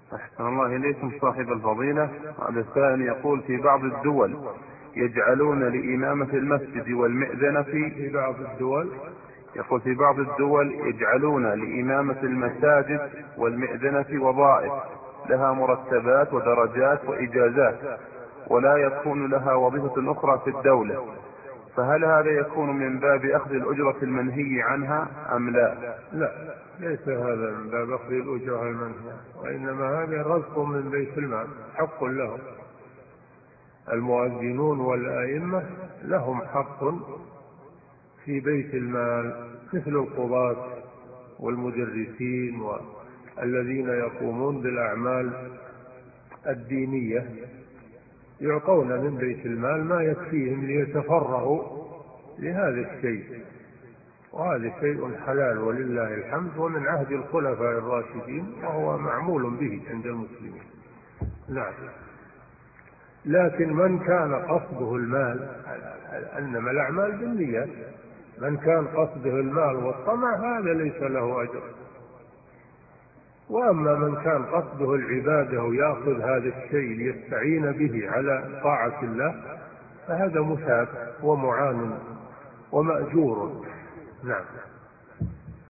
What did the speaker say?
أحسن الله إليكم صاحب الفضيلة. هذا السائل يقول: في بعض الدول يجعلون لإمامة المسجد والمئذنة في بعض الدول يقول: في بعض الدول يجعلون لإمامة المساجد والمئذنة وظائف لها مرتبات ودرجات وإجازات، ولا يكون لها وظيفة أخرى في الدولة، فهل هذا يكون من باب أخذ الأجرة المنهي عنها أم لا؟ لا، ليس هذا من باب أخذ الأجرة المنهية، وإنما هذا رزق من بيت المال، حق لهم. المؤذنون والأئمة لهم حق في بيت المال، مثل القضاة والمدرسين والذين يقومون بالأعمال الدينية، يعطون من بيت المال ما يكفيهم ليتفرغوا لهذا الشيء، وهذا شيء حلال ولله الحمد، ومن عهد الخلفاء الراشدين، وهو معمول به عند المسلمين. نعم. لكن من كان قصده المال، إنما الأعمال بالنيات، من كان قصده المال والطمع هذا ليس له أجر. وأما من كان قصده العبادة ويأخذ هذا الشيء ليستعين به على طاعة الله، فهذا مثاب ومعان ومأجور. نعم.